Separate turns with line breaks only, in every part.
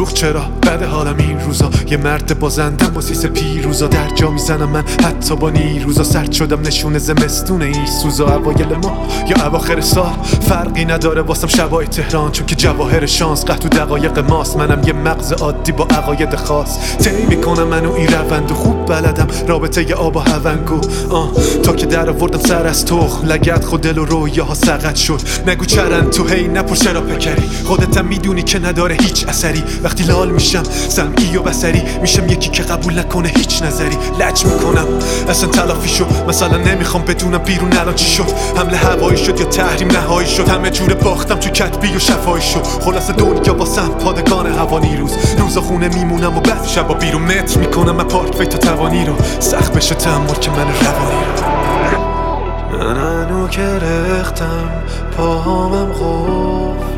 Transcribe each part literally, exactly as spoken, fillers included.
دروغ چرا بده حالم این روزا، یه مرد بازندم با سیس پیروزا، در جا میزنم من حتی با نیروزا، سرد شدم نشونه زمستون این سوزا، اوایل ما یا اواخر سال فرقی نداره واسم شبای تهران، چون که جواهر شانس قطع و دقایق ماست، منم یه مغز عادی با عقاید خاص، طی میکنم منو این روند و خوب بلدم رابطه ی آب و هونگو، آه تا که در آوردم سر از تخم لگد خود دل و رویاها سقط شد، نگو چرن تو هی نپرس چرا پکری، خودتم میدونی که نداره هیچ اثری، وقتی لال میشم سمعی و بصری میشم یکی که قبول نکنه هیچ نظری، لج میکنم اصلا تلافی شد، مثلا نمیخوام بدونم بیرون الان چی شد، حمله هوایی شد یا تحریم نهایی شد، همه جوره باختم تو کتبی و شفایی شد، خلاص دنیا واسم پادگان هوا نیروز، روزا خونه میمونم و بعضی شبا بیرون متر میکنم من پارک وی تا توانی رو، سخت بشه تحمل که من روانی رو، من هنو که رختم پاهامم قفل،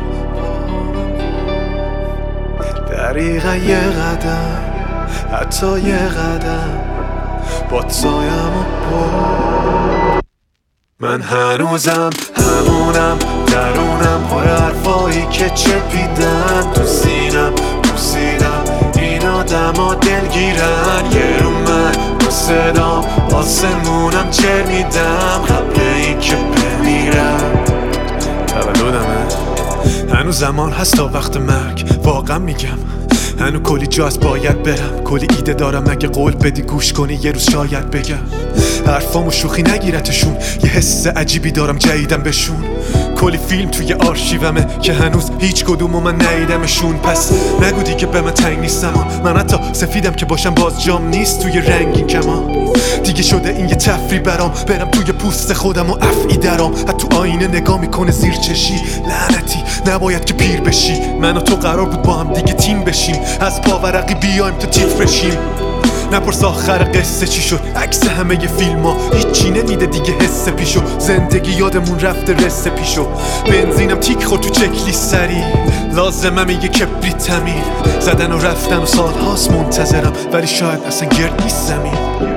دقیقا یه قدم حتی یه قدم با سایم و با من هنوزم همونم، درونم پر حرفایی که چپیدن تو سینم، پوسیدم این آدم ها دلگیرن، یه رو من با صدام آسمونم چر میدم قبل این که بمیرم، تولدمه هنوز زمان هست تا وقت مرگ، واقعا میگم هنو کلی جاست باید برم، کلی ایده دارم اگه قول بدی گوش کنی یه روز شاید بگم، حرفامو شوخی نگیرتشون، یه حس عجیبی دارم جدیدم بهشون، کلی فیلم توی آرشیومه که هنوز هیچ کدومو من ندیدمشون، پس نگو دیگه به من تنگ نیستم، من حتی سفیدم که باشم باز جام نیست توی رنگین کمان، دیگه شده این یه تفریح برام، برم توی پوست خودم و افعی درام، حتی آینه نگاه میکنه زیر چشی، لعنتی نباید که پیر بشی، من و تو قرار بود با هم دیگه تیم بشیم، از پاورقی بیایم تا تیف بشیم، نپرس آخر قصه چی شد، عکس همه ی فیلم ها هیچی نمیده دیگه حس پیشو، زندگی یادمون رفته رسه پیشو، بنزینم تیک خورد تو چکلی سری، لازمم یه کبریت تمیل، زدن و رفتن و سال هاست منتظرم ولی شاید اصلا گرد نیست زمین.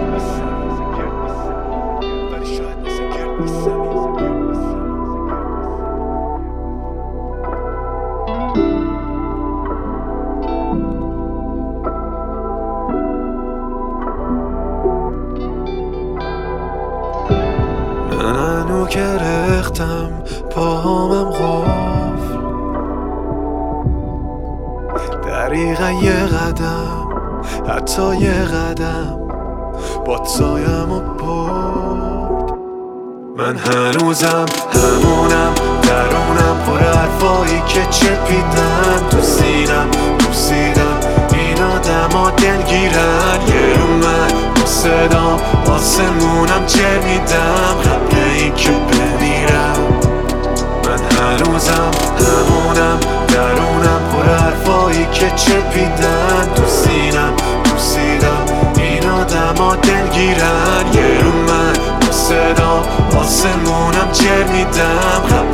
من هنو که رختم پاهامم قفل، دقیقا یه قدم حتی یه قدم با سایم و برد، من هنوزم همونم، درونم پر حرفایی که چپیدن تو سینم، پوسیدم این آدم ها دلگیرن، یه رو من با صدام آسمونم چه میدم قبل این که بمیرم، من هنوزم همونم، درونم پر حرفایی که چپیدن تو سینم، پوسیدم این آدم ها دلگیرن، یه رو من با صدام آسمونم چه میدم قبل